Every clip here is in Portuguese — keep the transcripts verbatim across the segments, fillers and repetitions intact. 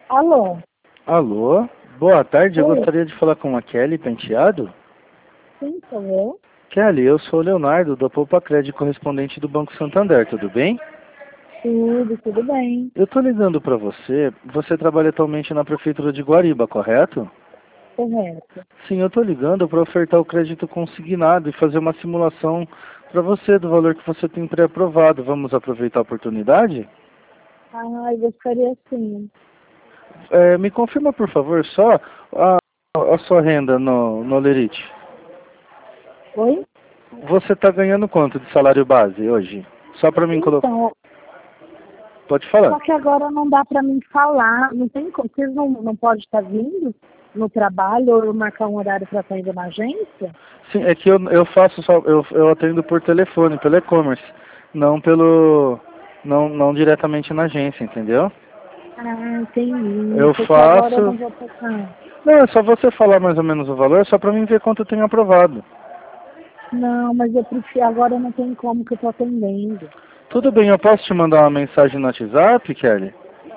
Alô? Alô? Boa tarde, eu Oi. gostaria de falar com a Kelly Penteado. Sim, sou eu. Kelly, eu sou o Leonardo, do Poupa Crédito, correspondente do Banco Santander, tudo bem? Tudo, tudo bem. Eu tô ligando pra você, você trabalha atualmente na Prefeitura de Guariba, correto? Correto. Sim, eu tô ligando para ofertar o crédito consignado e fazer uma simulação para você do valor que você tem pré-aprovado. Vamos aproveitar a oportunidade? Ah, eu gostaria sim. É, me confirma, por favor, só a, a sua renda no, no Lerite. Oi? Você está ganhando quanto de salário base hoje? Só para mim colocar. Então, Pode falar. só que agora não dá pra mim falar. Não tem como. Vocês não, não podem estar vindo no trabalho ou eu marcar um horário pra estar indo na agência? Sim, é que eu, eu faço só, eu, eu atendo por telefone, pelo e-commerce, não pelo, não, não diretamente na agência, entendeu? Ah, entendi. Eu Porque agora eu faço. não vou tocar. Não, é só você falar mais ou menos o valor, só para mim ver quanto eu tenho aprovado. Não, mas eu prefiro. Agora não tem como que eu tô atendendo. Tudo bem, eu posso te mandar uma mensagem no WhatsApp, Kelly?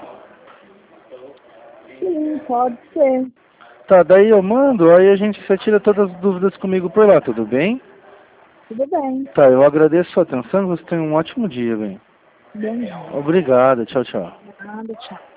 Sim, pode ser. Tá, daí eu mando, aí a gente você tira todas as dúvidas comigo por lá, tudo bem? Tudo bem. Tá, eu agradeço a sua atenção, você tem um ótimo dia, bem. Bom dia. Obrigado, tchau, tchau. Nada, tchau.